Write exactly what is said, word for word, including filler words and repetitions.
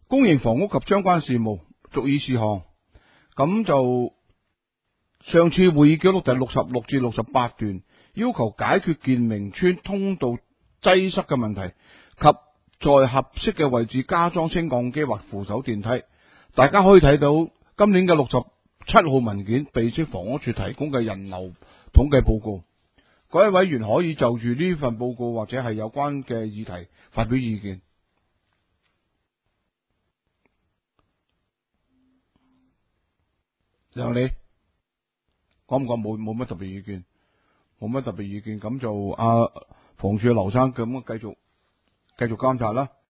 公營房屋及相關事務續議事項，咁就上次會議記錄第六十六至六十八段，要求解決建明村通道擠塞嘅問題，及在合適嘅位置加裝升降機或扶手電梯。大家可以睇到今年嘅六十七號文件，被稱房屋署提供嘅人流統計報告。各位委員可以就住呢份報告或者係有關嘅議題發表意見。梁理講唔講？冇冇乜特別意見，冇乜特別意見，咁就阿房署劉生咁繼續繼續監察啦。